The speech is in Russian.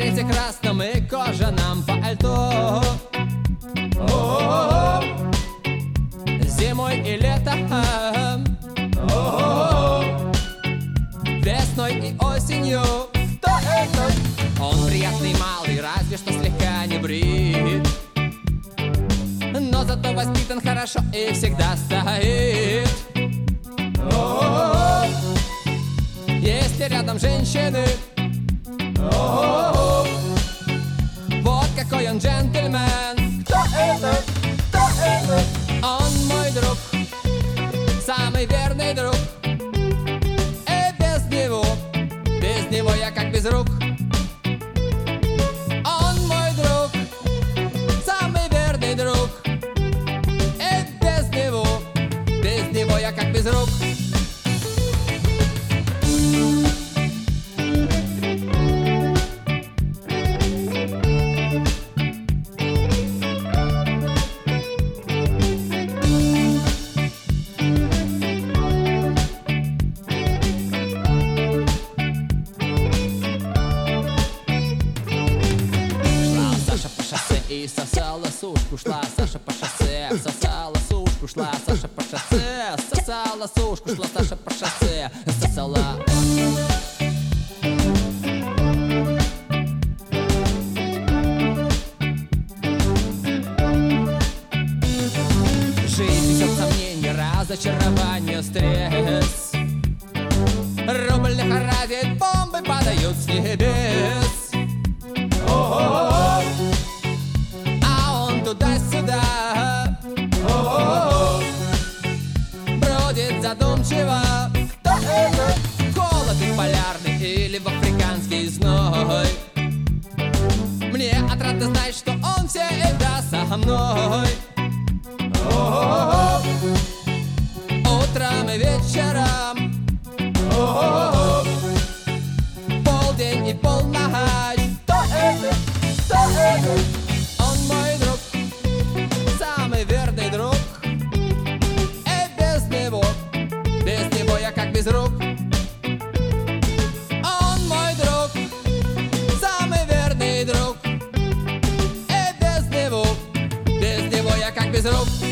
берете красном и кожаном пальто. Зимой и летом, весной и осенью. Он приятный малый, разве что слегка не брит, но зато воспитан хорошо и всегда стоит. Если рядом женщины, вот какой он джентльмен. Кто это? Кто это? Он мой друг, самый верный друг. И без него я как без рук. Он мой друг, самый верный друг. И без него я как без рук. И сосала сушку, шла Саша по шоссе. Сосала сушку, шла Саша по шоссе. Сосала сушку, шла Саша по шоссе. Сосала. Жизнь несет сомнения, разочарование, стресс. Рубль лихорадит, бомбы падают с небес. Туда-сюда бродит задумчиво. Кто это? Холод и полярный или в африканский зной. Мне отрадно знать, что он всегда со мной. Утром и вечером, полдень и полночь. Кто это? Кто это? Он мой друг, самый верный друг. И без него я как без рук. Он мой друг, самый верный друг. И без него я как без рук.